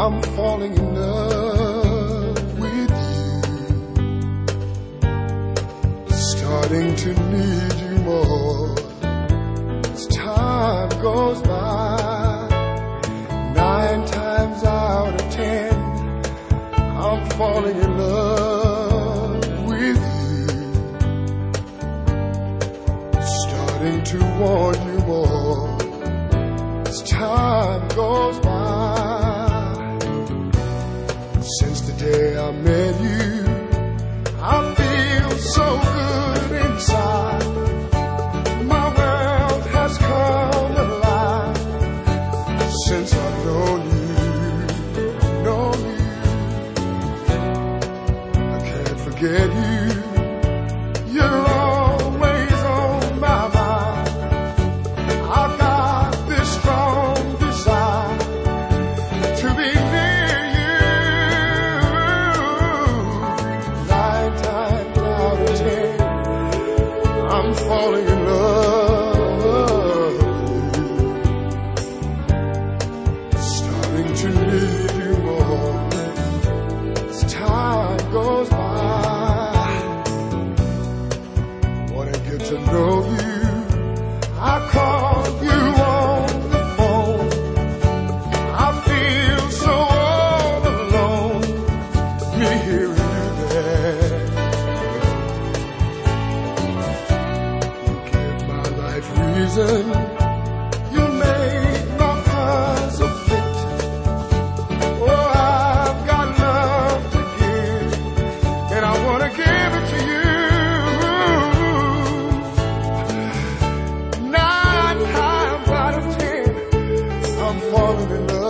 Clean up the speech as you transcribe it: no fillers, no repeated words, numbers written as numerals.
I'm falling in love with you, starting to need you more as time goes by. 9 times out of 10, I'm falling in love with you, starting to want you more as time goes by. Since the day I met you, I feel so good inside. My world has come alive since I've known you, I can't forget you. You're always on my mind. I've got this strong desire to be near you. 9 times out of 10, I'm falling in love with you, starting to need you more as time goes by. Wanna get to know you, I call you on the phone. I feel so all alone, me hearing you there. You give my life reason, you make my puzzle fit. Oh, I've got love to give, and I wanna give it to you. 9 times out of 10, I'm falling in love.